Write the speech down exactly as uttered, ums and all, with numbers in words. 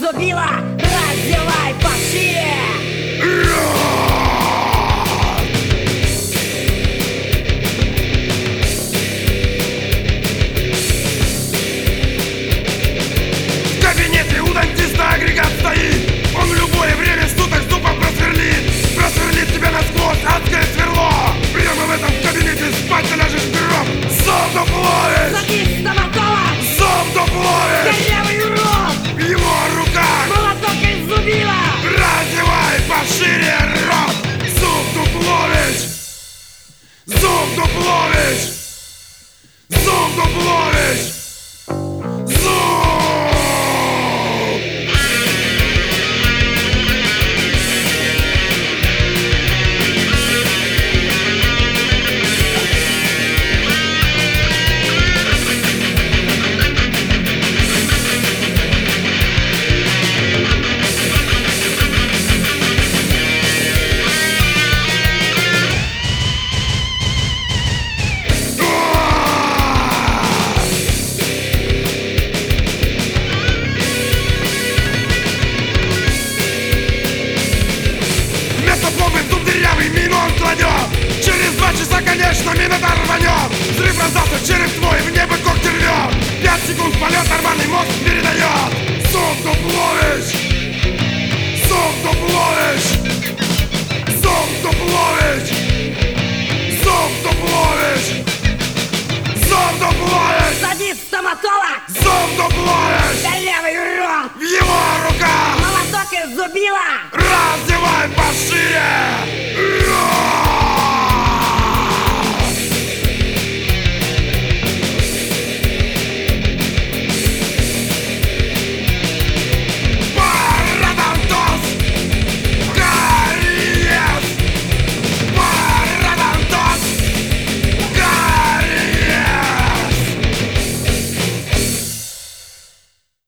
зубила, раздевай пошире. В кабинете у дантиста агрегат стоит. Он в любое время суток зубом просверлит. Просверлит тебя насквозь, адское сверло. Прямо в этом кабинете спать ты ляжешь в гроб. Зуб доплавишь, Садись, стоматолог, зуб доплавишь. корявый урод, В его руках молоток из зубила. раздевай пошире рот. Зуб дуплович, зуб дуплович, зуб дуплович, зуб. Вместо пломбы в зуб дырявый мимо он кладет. Через два часа, конечно, минота рванет. Взрыв раздастся, череп твой в небо когти рвет. Пять секунд полет, нормальный мозг передает. Зуб дуплович, зуб дуплович, зуб дуплович, зуб дуплович, зуб дуплович, Садись, стоматолог, зуб дуплович. корявый урод, В его руках молоток из зубила.